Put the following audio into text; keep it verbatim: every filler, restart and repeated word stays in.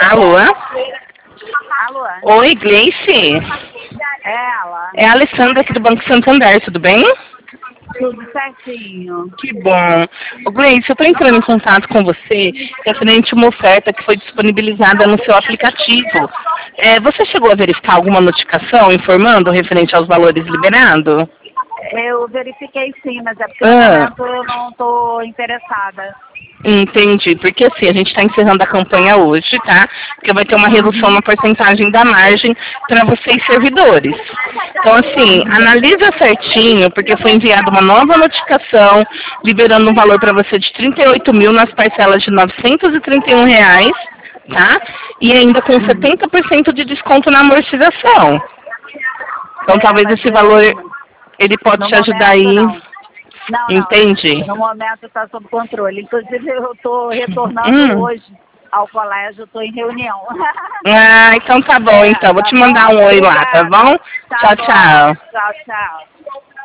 Alô? Alô? Oi, Gleice? É ela. É a Alessandra aqui do Banco Santander, tudo bem? Tudo certinho. Que bom. Ô, Gleice, eu estou entrando em contato com você referente a uma oferta que foi disponibilizada no seu aplicativo. É, você chegou a verificar alguma notificação informando referente aos valores liberados? Eu verifiquei sim, mas é porque no Ah. momento eu não estou interessada. Entendi, porque assim, a gente está encerrando a campanha hoje, tá? Porque vai ter uma redução na porcentagem da margem para vocês servidores. Então, assim, analisa certinho, porque foi enviada uma nova notificação, liberando um valor para você de trinta e oito mil nas parcelas de novecentos e trinta e um reais, tá? E ainda com setenta por cento de desconto na amortização. Então, É, talvez mas esse eu- valor, ele pode no te ajudar aí. momento não. Não, não. Entendi. No momento está sob controle. Inclusive eu estou retornando Hum. hoje ao colégio, estou em reunião. Ah, então tá bom, É, então. Vou tá te bom? mandar um oi lá, tá Obrigada. bom? Tá Tchau, bom. tchau. Tchau, tchau.